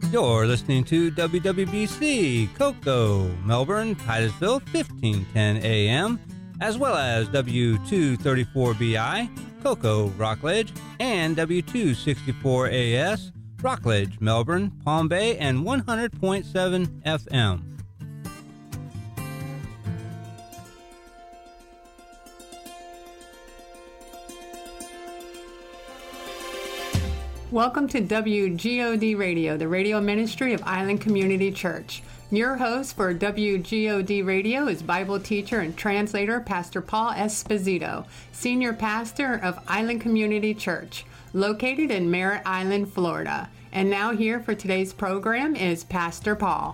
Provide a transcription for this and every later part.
You're listening to WWBC, Cocoa, Melbourne, Titusville, 1510 AM, as well as W234BI, Cocoa, Rockledge, and W264AS, Rockledge, Melbourne, Palm Bay, and 100.7 FM. Welcome to WGOD Radio, the radio ministry of Island Community Church. Your host for WGOD Radio is Bible teacher and translator Pastor Paul Esposito, senior pastor of Island Community Church, located in Merritt Island, Florida. And now here for today's program is Pastor Paul.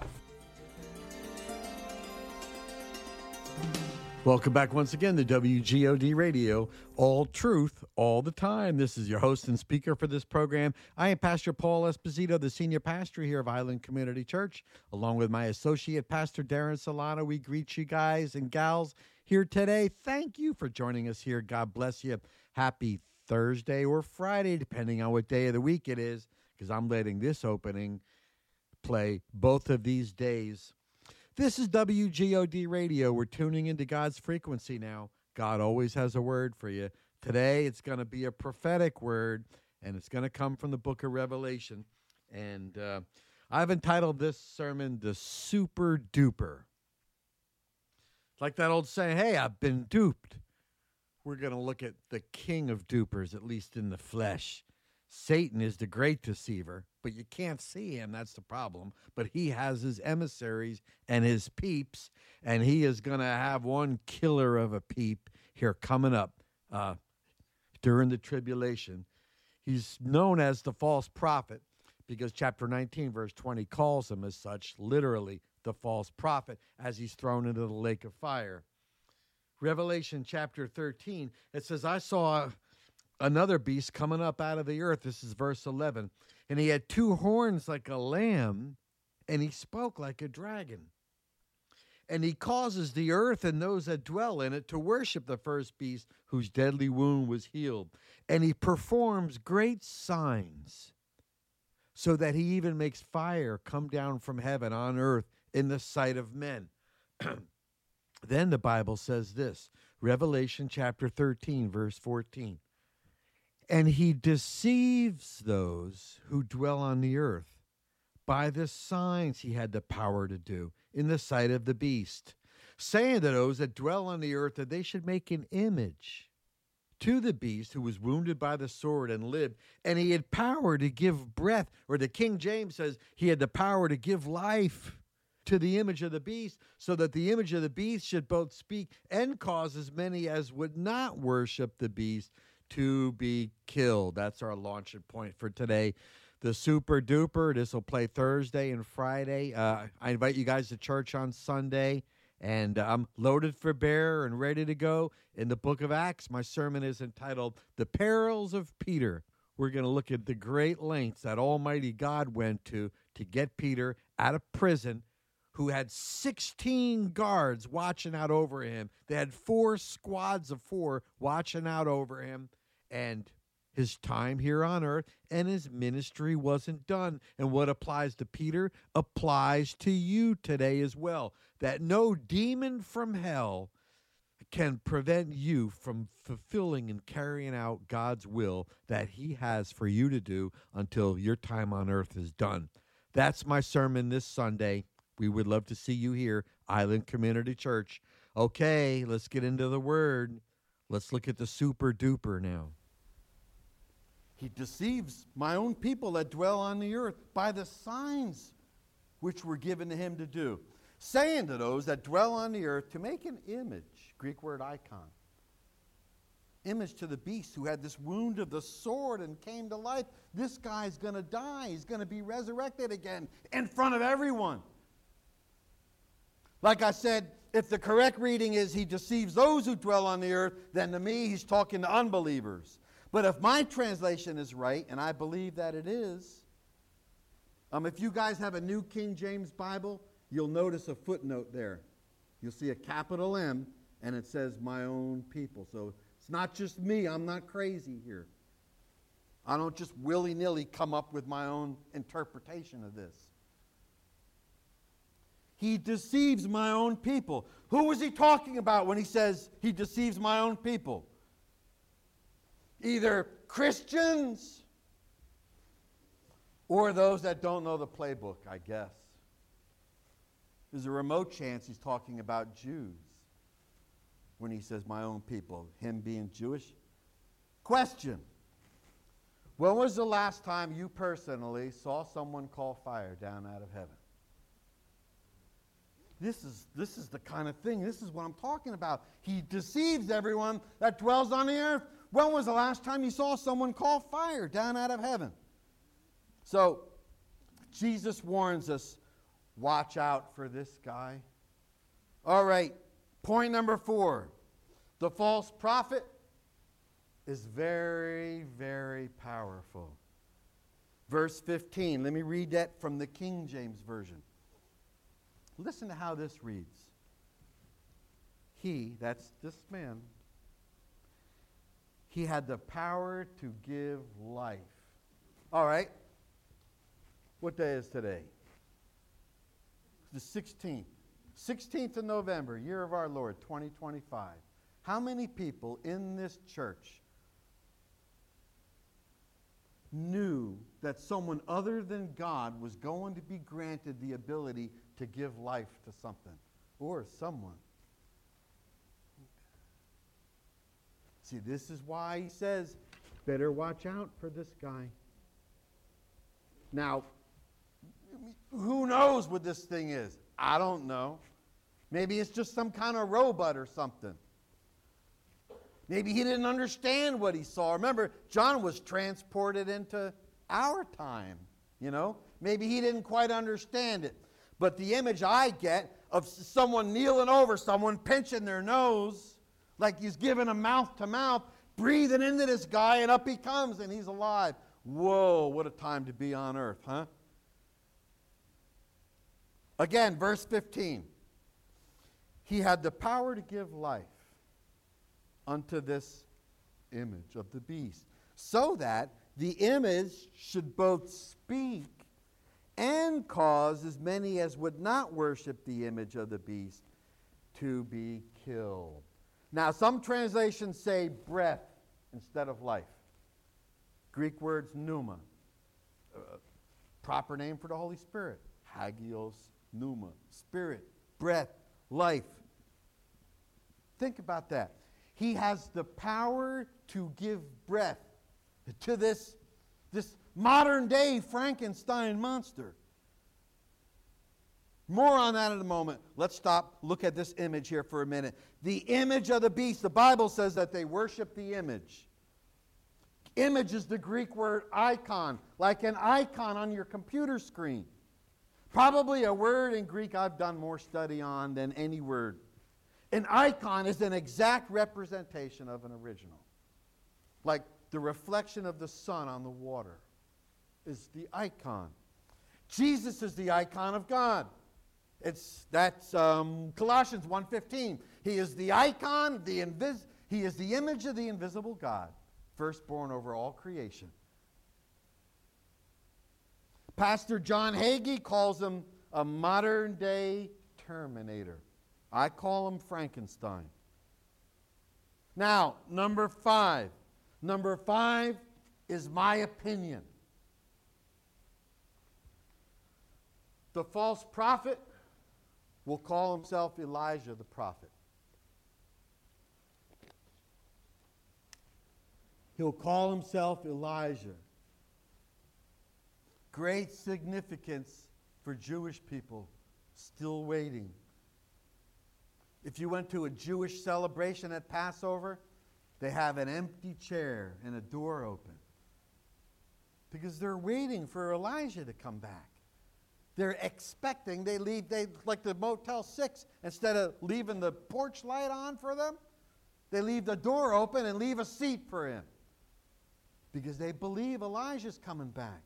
Welcome back once again to WGOD Radio, all truth, all the time. This is your host and speaker for this program. I am Pastor Paul Esposito, the senior pastor here of Island Community Church, along with my associate pastor Darren Solano. We greet you guys and gals here today. Thank you for joining us here. God bless you. Happy Thursday or Friday, depending on what day of the week it is, because I'm letting this opening play both of these days. This is WGOD Radio. We're tuning into God's frequency now. God always has a word for you. Today, it's going to be a prophetic word, and it's going to come from the book of Revelation. And I've entitled this sermon, The Super Duper. Like that old saying, hey, I've been duped. We're going to look at the king of dupers, at least in the flesh. Satan is the great deceiver, but you can't see him. That's the problem. But he has his emissaries and his peeps, and he is going to have one killer of a peep here coming up during the tribulation. He's known as the false prophet because chapter 19, verse 20 calls him as such, literally the false prophet, as he's thrown into the lake of fire. Revelation chapter 13, it says, I saw another beast coming up out of the earth. This is verse 11. And he had two horns like a lamb, and he spoke like a dragon. And he causes the earth and those that dwell in it to worship the first beast whose deadly wound was healed. And he performs great signs, so that he even makes fire come down from heaven on earth in the sight of men. Then the Bible says this, Revelation chapter 13, verse 14. And he deceives those who dwell on the earth by the signs he had the power to do in the sight of the beast, saying to those that dwell on the earth that they should make an image to the beast who was wounded by the sword and lived. And he had power to give breath, or the King James says he had the power to give life to the image of the beast, so that the image of the beast should both speak and cause as many as would not worship the beast to be killed. That's our launching point for today. The Super Duper. This will play Thursday and Friday. I invite you guys to church on Sunday, and I'm loaded for bear and ready to go. In the book of Acts, my sermon is entitled The Perils of Peter. We're going to look at the great lengths that Almighty God went to get Peter out of prison, who had 16 guards watching out over him. They had 4 squads of 4 watching out over him. And his time here on earth and his ministry wasn't done. And what applies to Peter applies to you today as well. That no demon from hell can prevent you from fulfilling and carrying out God's will that he has for you to do until your time on earth is done. That's my sermon this Sunday. We would love to see you here, Island Community Church. Okay, let's get into the word. Let's look at the super duper now. He deceives my own people that dwell on the earth by the signs which were given to him to do, saying to those that dwell on the earth to make an image, Greek word icon, image to the beast who had this wound of the sword and came to life. This guy's going to die. He's going to be resurrected again in front of everyone. Like I said, if the correct reading is he deceives those who dwell on the earth, then to me he's talking to unbelievers. But if my translation is right, and I believe that it is, if you guys have a New King James Bible, you'll notice a footnote there. You'll see a capital M, and it says my own people. So it's not just me. I'm not crazy here. I don't just willy-nilly come up with my own interpretation of this. He deceives my own people. Who was he talking about when he says he deceives my own people? Either Christians or those that don't know the playbook, I guess. There's a remote chance he's talking about Jews when he says my own people, him being Jewish. Question. When was the last time you personally saw someone call fire down out of heaven? This is the kind of thing, this is what I'm talking about. He deceives everyone that dwells on the earth. When was the last time you saw someone call fire down out of heaven? So, Jesus warns us, watch out for this guy. All right, point number 4. The false prophet is very, very powerful. Verse 15, let me read that from the King James Version. Listen to how this reads. He, that's this man, he had the power to give life. All right. What day is today? The 16th. 16th of November, year of our Lord, 2025. How many people in this church knew that someone other than God was going to be granted the ability to give life to something or someone? See, this is why he says, better watch out for this guy. Now, who knows what this thing is? I don't know. Maybe it's just some kind of robot or something. Maybe he didn't understand what he saw. Remember, John was transported into our time, you know. Maybe he didn't quite understand it. But the image I get of someone kneeling over someone, pinching their nose, like he's giving a mouth to mouth, breathing into this guy, and up he comes, and he's alive. Whoa, what a time to be on earth, huh? Again, verse 15. He had the power to give life unto this image of the beast, so that the image should both speak and cause as many as would not worship the image of the beast to be killed. Now, some translations say breath instead of life. Greek words pneuma, proper name for the Holy Spirit. Hagios pneuma, spirit, breath, life. Think about that. He has the power to give breath to this modern day Frankenstein monster. More on that in a moment. Let's stop, look at this image here for a minute. The image of the beast, the Bible says that they worship the image. Image is the Greek word icon, like an icon on your computer screen. Probably a word in Greek I've done more study on than any word. An icon is an exact representation of an original. Like the reflection of the sun on the water is the icon. Jesus is the icon of God. That's Colossians 1:15. He is the icon, he is the image of the invisible God, firstborn over all creation. Pastor John Hagee calls him a modern-day Terminator. I call him Frankenstein. Now, number 5. Number 5 is my opinion. The false prophet will call himself Elijah the prophet. He'll call himself Elijah. Great significance for Jewish people still waiting. If you went to a Jewish celebration at Passover, they have an empty chair and a door open because they're waiting for Elijah to come back. They're expecting, they like the Motel 6, instead of leaving the porch light on for them, they leave the door open and leave a seat for him because they believe Elijah's coming back.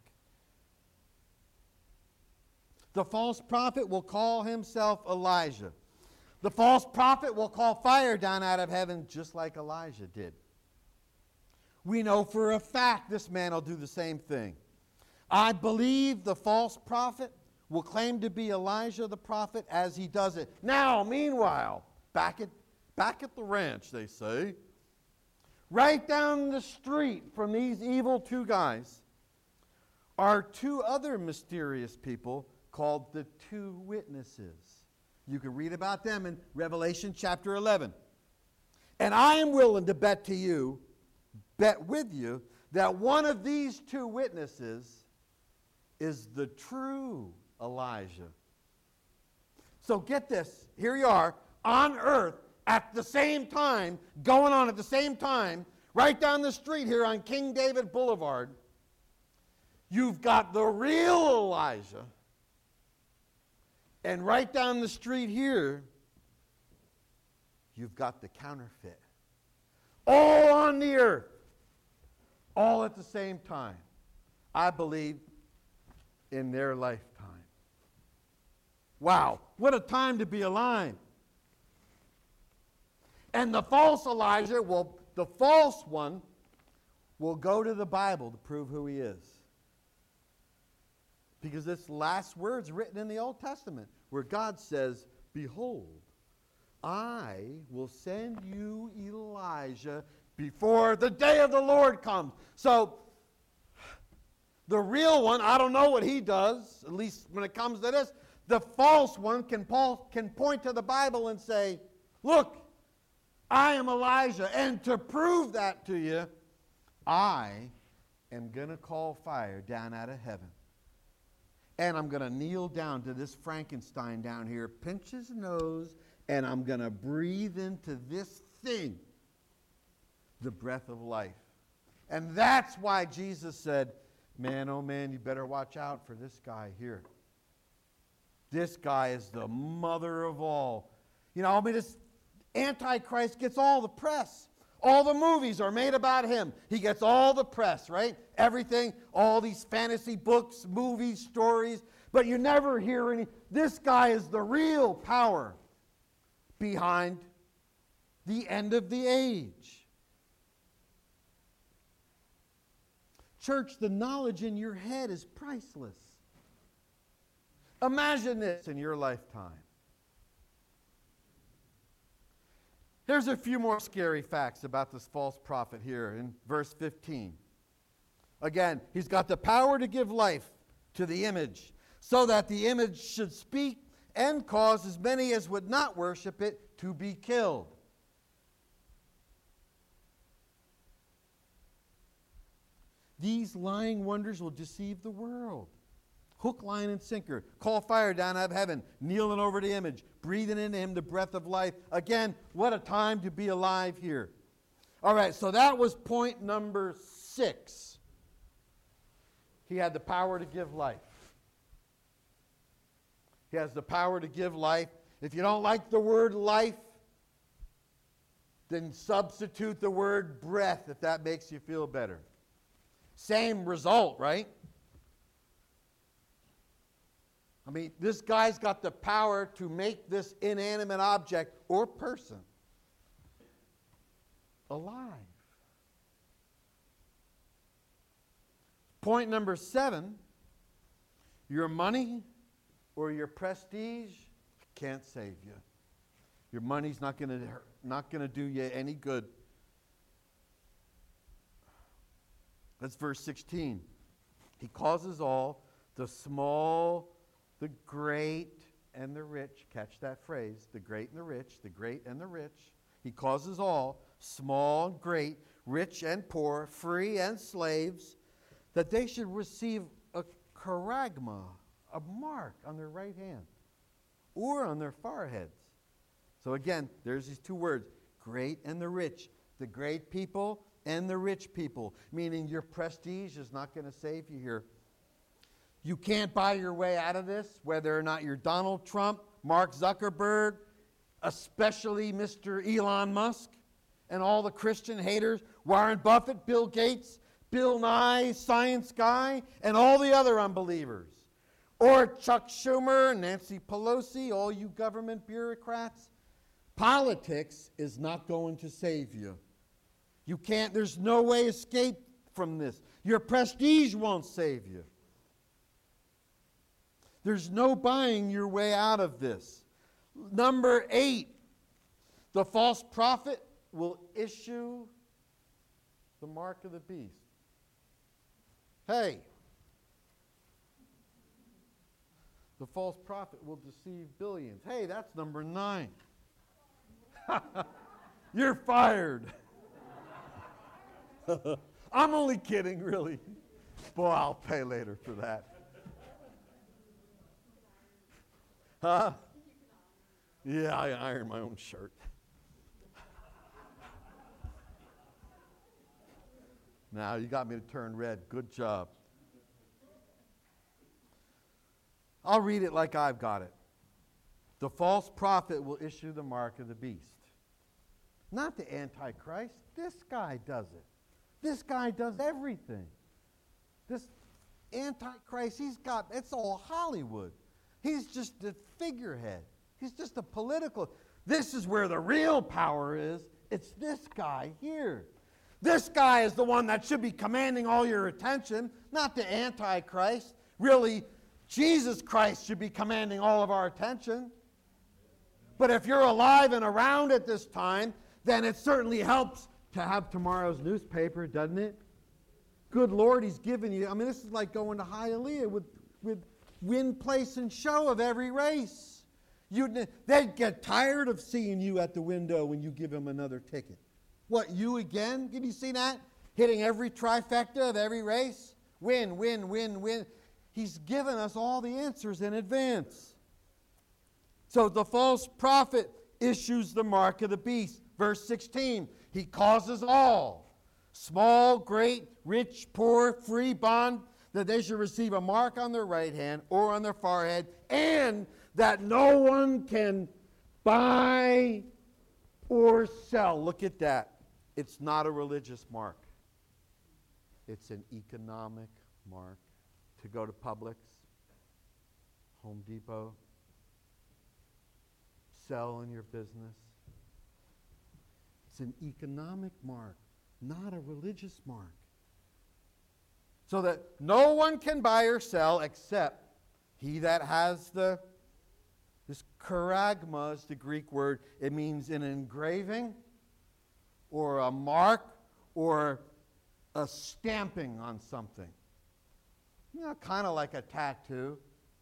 The false prophet will call himself Elijah. The false prophet will call fire down out of heaven just like Elijah did. We know for a fact this man will do the same thing. I believe the false prophet will claim to be Elijah the prophet as he does it. Now, meanwhile, back at the ranch, they say, right down the street from these evil two guys are two other mysterious people called the two witnesses. You can read about them in Revelation chapter 11. And I am willing to bet with you, that one of these two witnesses is the true Elijah. So get this. Here you are on earth at the same time, going on at the same time, right down the street here on King David Boulevard. You've got the real Elijah. And right down the street here, you've got the counterfeit. All on the earth. All at the same time. I believe in their lifetime. Wow, what a time to be alive. And the false Elijah, the false one, will go to the Bible to prove who he is. Because this last word's written in the Old Testament, where God says, behold, I will send you Elijah before the day of the Lord comes. So, the real one, I don't know what he does, at least when it comes to this. The false one can point to the Bible and say, look, I am Elijah. And to prove that to you, I am going to call fire down out of heaven. And I'm going to kneel down to this Frankenstein down here, pinch his nose, and I'm going to breathe into this thing the breath of life. And that's why Jesus said, man, oh man, you better watch out for this guy here. This guy is the mother of all. You know, this Antichrist gets all the press. All the movies are made about him. He gets all the press, right? Everything, all these fantasy books, movies, stories. But you never hear any. This guy is the real power behind the end of the age. Church, the knowledge in your head is priceless. Imagine this in your lifetime. Here's a few more scary facts about this false prophet here in verse 15. Again, he's got the power to give life to the image, so that the image should speak and cause as many as would not worship it to be killed. These lying wonders will deceive the world. Hook, line, and sinker. Call fire down out of heaven. Kneeling over the image. Breathing into him the breath of life. Again, what a time to be alive here. All right, so that was point number 6. He had the power to give life. He has the power to give life. If you don't like the word life, then substitute the word breath if that makes you feel better. Same result, right? I mean, this guy's got the power to make this inanimate object or person alive. Point number 7, your money or your prestige can't save you. Your money's not going to do you any good. That's verse 16. He causes all, the small, the great, and the rich. Catch that phrase, the great and the rich, the great and the rich. He causes all, small and great, rich and poor, free and slaves, that they should receive a charagma, a mark on their right hand, or on their foreheads. So again, there's these two words, great and the rich. The great people and the rich people, meaning your prestige is not going to save you here. You can't buy your way out of this, whether or not you're Donald Trump, Mark Zuckerberg, especially Mr. Elon Musk, and all the Christian haters, Warren Buffett, Bill Gates, Bill Nye, Science Guy, and all the other unbelievers. Or Chuck Schumer, Nancy Pelosi, all you government bureaucrats. Politics is not going to save you. You can't, there's no way escape from this. Your prestige won't save you. There's no buying your way out of this. Number 8, the false prophet will issue the mark of the beast. Hey, the false prophet will deceive billions. Hey, that's number 9. You're fired. I'm only kidding, really. Boy, I'll pay later for that. Huh? Yeah, I iron my own shirt. Now, you got me to turn red. Good job. I'll read it like I've got it. The false prophet will issue the mark of the beast. Not the Antichrist. This guy does it. This guy does everything. This Antichrist, it's all Hollywood. He's just a figurehead. He's just a political. This is where the real power is. It's this guy here. This guy is the one that should be commanding all your attention, not the Antichrist. Really, Jesus Christ should be commanding all of our attention. But if you're alive and around at this time, then it certainly helps to have tomorrow's newspaper, doesn't it? Good Lord, He's given you. I mean, this is like going to Hialeah with win, place, and show of every race. They'd get tired of seeing you at the window when you give them another ticket. What, you again? Did you see that? Hitting every trifecta of every race? Win, win, win, win. He's given us all the answers in advance. So the false prophet issues the mark of the beast. Verse 16, he causes all, small, great, rich, poor, free, bond, that they should receive a mark on their right hand or on their forehead, and that no one can buy or sell. Look at that. It's not a religious mark. It's an economic mark. To go to Publix, Home Depot, sell in your business. It's an economic mark, not a religious mark. So that no one can buy or sell except he that has this charagma is the Greek word. It means an engraving or a mark or a stamping on something. You know, kind of like a tattoo.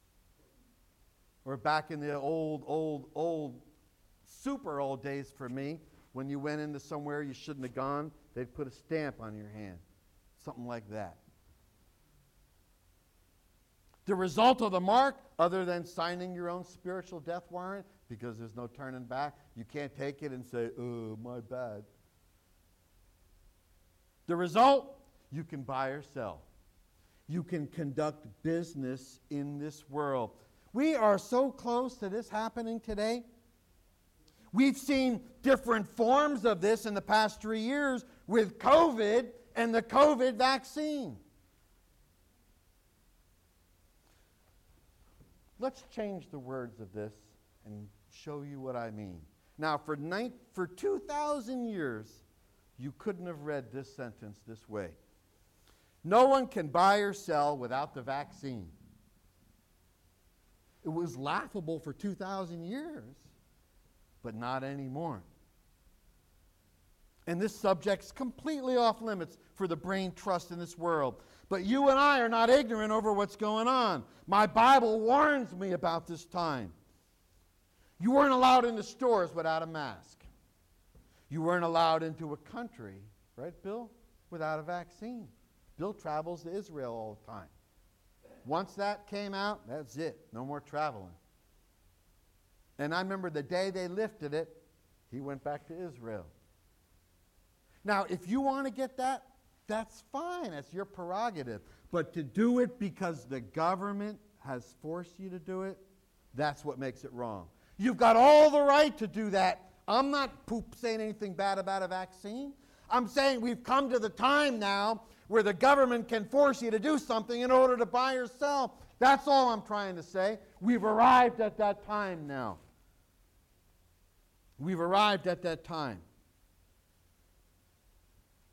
Or back in the old, super old days for me, when you went into somewhere you shouldn't have gone, they'd put a stamp on your hand. Something like that. The result of the mark, other than signing your own spiritual death warrant, because there's no turning back, you can't take it and say, oh, my bad. The result, you can buy or sell. You can conduct business in this world. We are so close to this happening today. We've seen different forms of this in the past 3 years with COVID and the COVID vaccine. Let's change the words of this and show you what I mean. Now, for 2,000 years, you couldn't have read this sentence this way. No one can buy or sell without the vaccine. It was laughable for 2,000 years, but not anymore. And this subject's completely off limits for the brain trust in this world. But you and I are not ignorant over what's going on. My Bible warns me about this time. You weren't allowed into stores without a mask. You weren't allowed into a country, right, Bill, without a vaccine. Bill travels to Israel all the time. Once that came out, that's it. No more traveling. And I remember the day they lifted it, he went back to Israel. Now, if you want to get that, that's fine. That's your prerogative. But to do it because the government has forced you to do it, that's what makes it wrong. You've got all the right to do that. I'm not saying anything bad about a vaccine. I'm saying we've come to the time now where the government can force you to do something in order to buy or sell. That's all I'm trying to say. We've arrived at that time now. We've arrived at that time.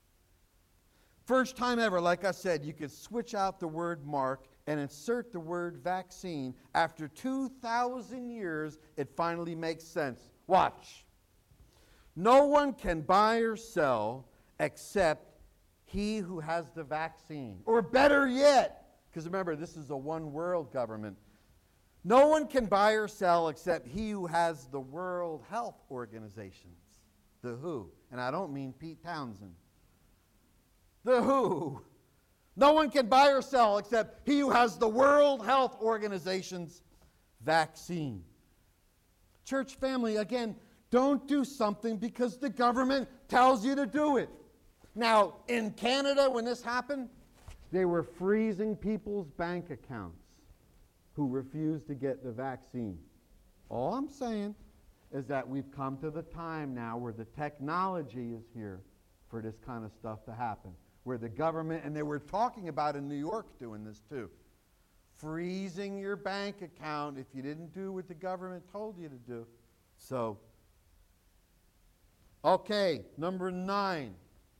First time ever, like I said, you could switch out the word mark and insert the word vaccine. After 2,000 years, it finally makes sense. Watch. No one can buy or sell except he who has the vaccine. Or better yet, because remember, this is a one-world government. No one can buy or sell except he who has the World Health Organization, the WHO. And I don't mean Pete Townsend. The WHO. No one can buy or sell except he who has the World Health Organization's vaccine. Church family, again, don't do something because the government tells you to do it. Now, in Canada, when this happened, they were freezing people's bank accounts who refused to get the vaccine. All I'm saying is that we've come to the time now where the technology is here for this kind of stuff to happen. Where the government, and they were talking about in New York doing this too, freezing your bank account if you didn't do what the government told you to do. So, okay, number 9.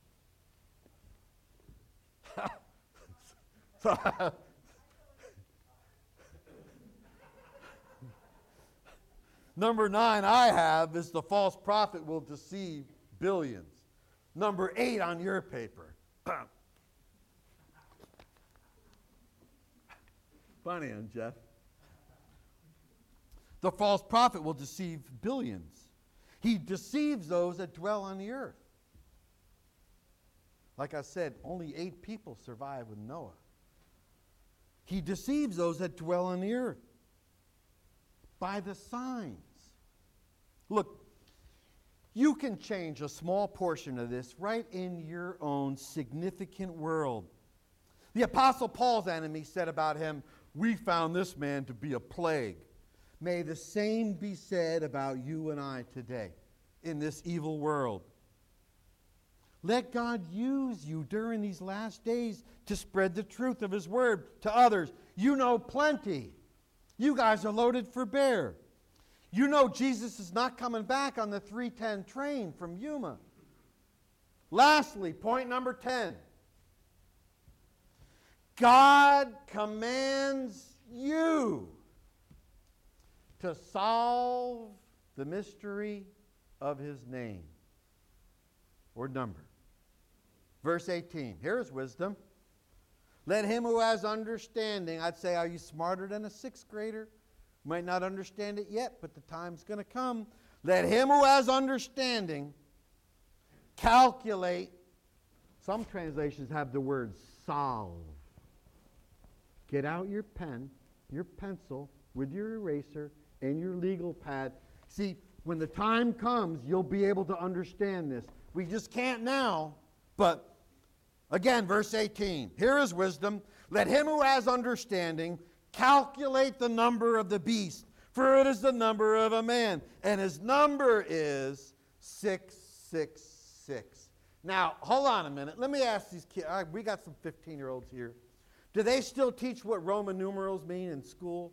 Number 9 I have is the false prophet will deceive billions. Number 8 on your paper. Funny, huh, Jeff? The false prophet will deceive billions. He deceives those that dwell on the earth. Like I said, only 8 people survived with Noah. He deceives those that dwell on the earth by the signs. Look, you can change a small portion of this right in your own significant world. The Apostle Paul's enemies said about him, "We found this man to be a plague." May the same be said about you and I today in this evil world. Let God use you during these last days to spread the truth of His Word to others. You know plenty. You guys are loaded for bear. You know Jesus is not coming back on the 3:10 train from Yuma. Lastly, point number 10. God commands you to solve the mystery of His name or number. Verse 18. Here's wisdom. Let him who has understanding, I'd say, are you smarter than a 6th grader? Might not understand it yet, but the time's going to come. Let him who has understanding calculate. Some translations have the word solve. Get out your pen, your pencil, with your eraser, and your legal pad. See, when the time comes, you'll be able to understand this. We just can't now. But, again, verse 18. Here is wisdom. Let him who has understanding calculate the number of the beast, for it is the number of a man, and his number is 666. Now, hold on a minute. Let me ask these kids. We got some 15-year-olds here. Do they still teach what Roman numerals mean in school?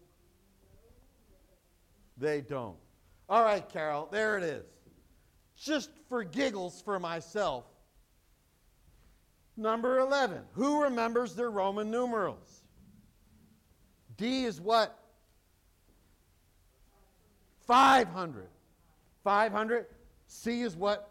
They don't. All right, Carol, there it is. Just for giggles for myself. Number 11. Who remembers their Roman numerals? D is what? 500. 500. C is what?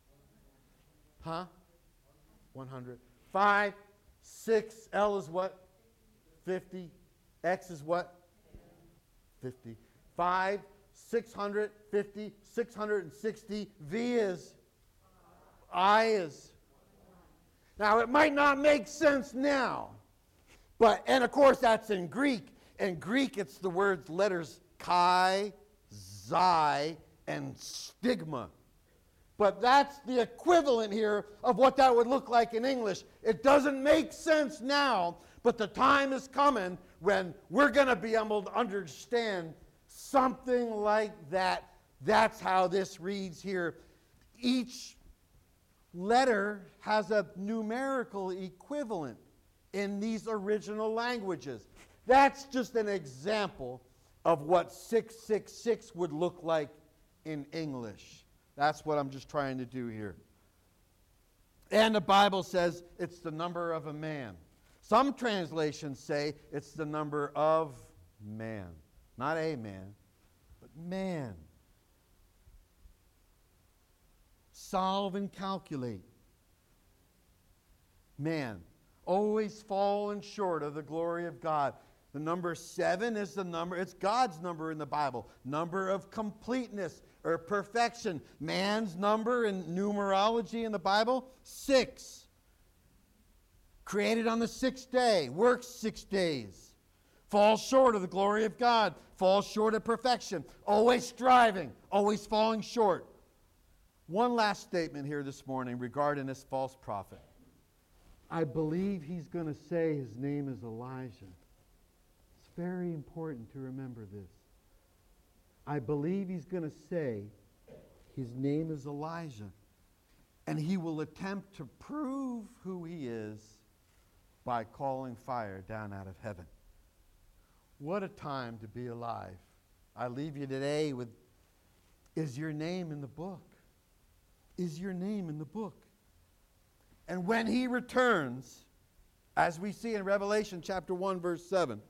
100. 5. 6. L is what? 50. X is what? 50. 5. 650. 660. V is? I is? Now, it might not make sense now. But, and of course, that's in Greek. In Greek, it's the words, letters chi, xi, and stigma. But that's the equivalent here of what that would look like in English. It doesn't make sense now, but the time is coming when we're going to be able to understand something like that. That's how this reads here. Each letter has a numerical equivalent in these original languages. That's just an example of what 666 would look like in English. That's what I'm just trying to do here. And the Bible says it's the number of a man. Some translations say it's the number of man. Not a man, but man. Solve and calculate. Man. Always falling short of the glory of God. The number 7 is the number, it's God's number in the Bible. Number of completeness or perfection. Man's number in numerology in the Bible, 6. Created on the 6th day, works 6 days. Falls short of the glory of God, falls short of perfection. Always striving, always falling short. One last statement here this morning regarding this false prophet. I believe he's going to say his name is Elijah. It's very important to remember this. I believe he's going to say his name is Elijah. And he will attempt to prove who he is by calling fire down out of heaven. What a time to be alive. I leave you today with, is your name in the book? Is your name in the book? And when he returns, as we see in Revelation chapter 1, verse 7,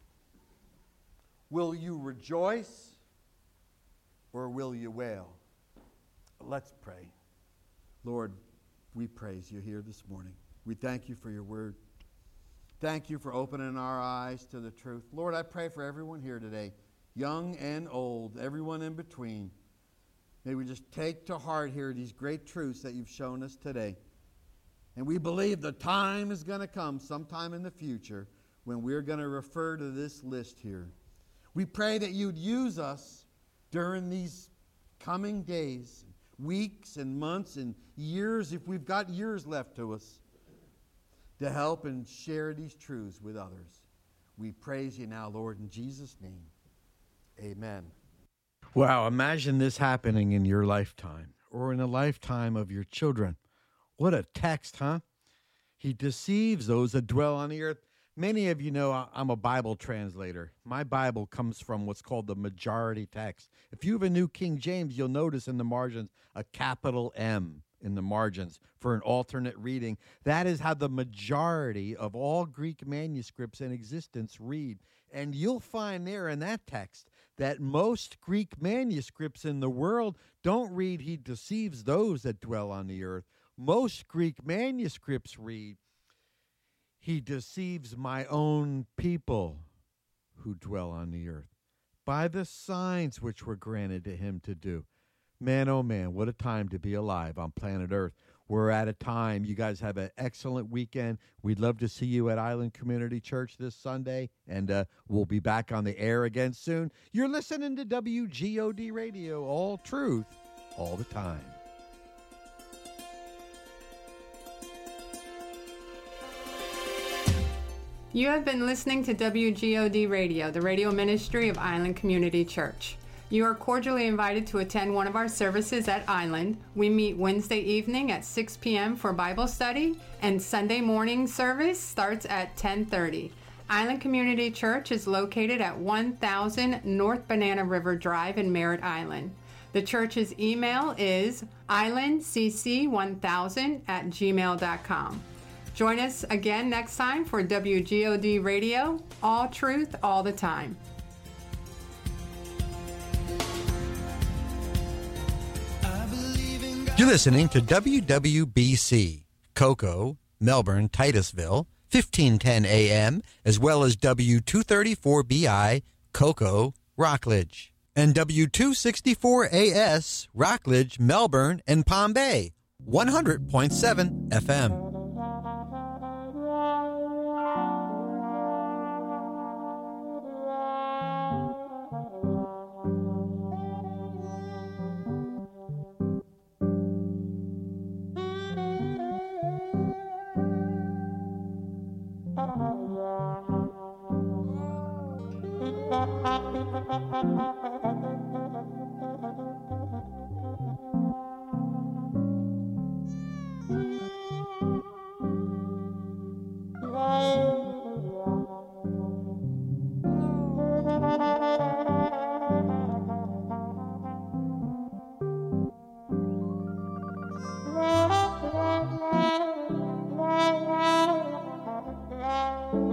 will you rejoice or will you wail? Let's pray. Lord, we praise you here this morning. We thank you for your word. Thank you for opening our eyes to the truth. Lord, I pray for everyone here today, young and old, everyone in between. May we just take to heart here these great truths that you've shown us today. And we believe the time is going to come sometime in the future when we're going to refer to this list here. We pray that you'd use us during these coming days, weeks and months and years, if we've got years left to us, to help and share these truths with others. We praise you now, Lord, in Jesus' name. Amen. Wow, imagine this happening in your lifetime or in the lifetime of your children. What a text, huh? He deceives those that dwell on the earth. Many of you know I'm a Bible translator. My Bible comes from what's called the majority text. If you have a New King James, you'll notice in the margins a capital M in the margins for an alternate reading. That is how the majority of all Greek manuscripts in existence read. And you'll find there in that text that most Greek manuscripts in the world don't read, he deceives those that dwell on the earth. Most Greek manuscripts read, he deceives my own people who dwell on the earth by the signs which were granted to him to do. Man, oh man, what a time to be alive on planet Earth. We're at a time. You guys have an excellent weekend. We'd love to see you at Island Community Church this Sunday, and we'll be back on the air again soon. You're listening to WGOD Radio, all truth, all the time. You have been listening to WGOD Radio, the radio ministry of Island Community Church. You are cordially invited to attend one of our services at Island. We meet Wednesday evening at 6 p.m. for Bible study, and Sunday morning service starts at 10:30. Island Community Church is located at 1000 North Banana River Drive in Merritt Island. The church's email is islandcc1000@gmail.com. Join us again next time for WGOD Radio, all truth, all the time. You're listening to WWBC, Cocoa, Melbourne, Titusville, 1510 AM, as well as W234BI, Cocoa, Rockledge, and W264AS, Rockledge, Melbourne, and Palm Bay, 100.7 FM.